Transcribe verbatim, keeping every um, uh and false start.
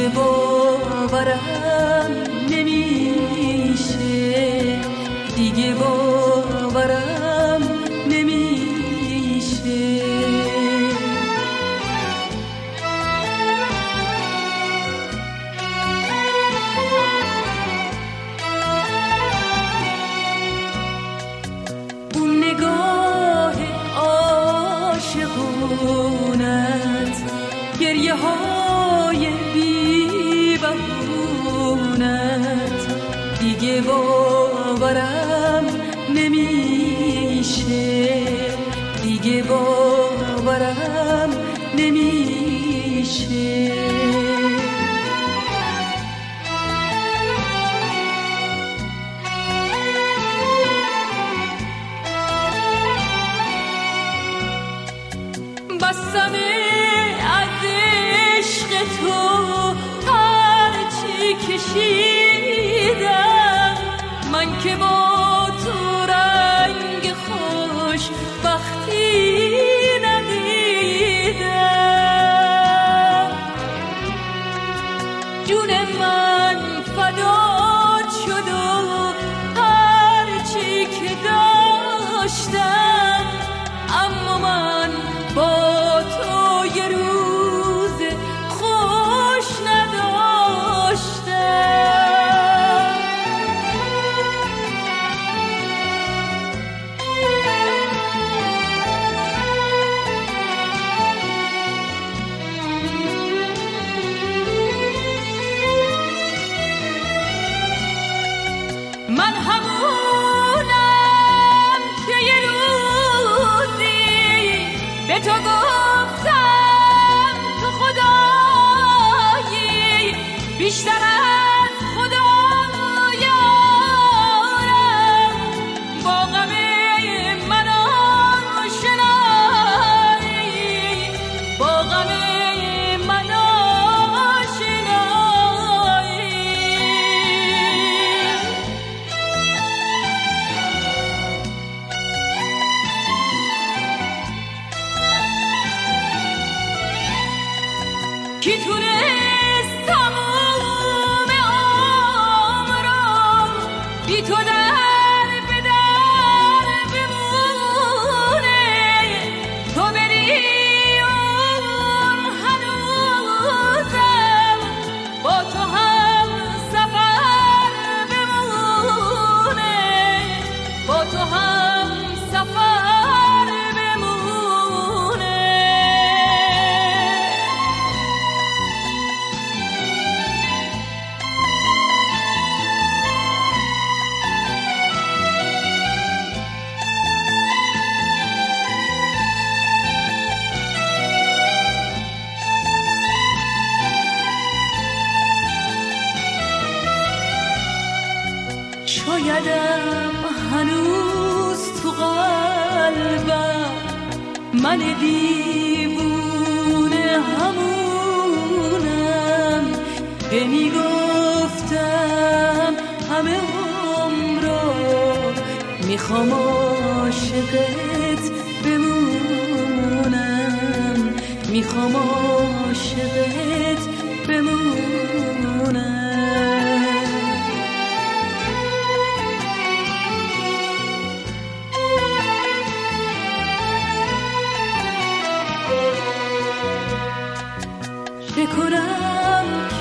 دیگه باورم نمیشه، دیگه باورم نمیشه. اون نگاه عاشقونت، گریه های بی بهونت، دیگه باورم نمیشه، دیگه باورم نمیشه. بسمه از عشق تو هرچی کشیدم، من که با تو رنگ خوش بختی ندیدم. جون من فدات شد و هرچی که داشتم، اما من با تو یه روز خوش نداشتم. من همونم که یه روزی به تو گفتم تو خدایی بیشتر از خدا یارم، با غم من آشنایی، با غم من آشنایی. کی تونست تموم عمرم بی تو در به در بمونه، تو بری اون هنوزم با تو هم سفر بمونه، با تو هم سفر بمونه. شایدم هنوز تو قلبم من دیوونه همونم که میگفتم همه عمرو میخوام عاشقت بمونم، میخوام عاشقت بمونم. چه کنم